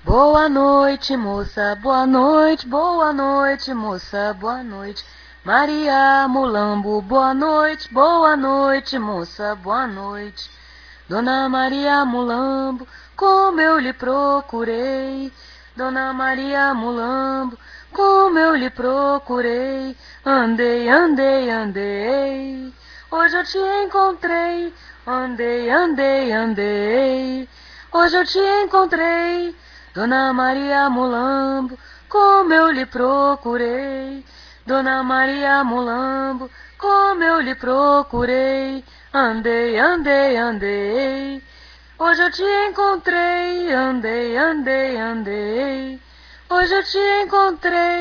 Boa noite, moça, boa noite, moça, boa noite. Maria Mulambo, boa noite, moça, boa noite. Dona Maria Mulambo, como eu lhe procurei. Dona Maria Mulambo, como eu lhe procurei. Andei, andei, andei, hoje eu te encontrei. Andei, andei, andei, hoje eu te encontrei. Dona Maria Mulambo, como eu lhe procurei. Dona Maria Mulambo, como eu lhe procurei. Andei, andei, andei, hoje eu te encontrei. Andei, andei, andei, hoje eu te encontrei.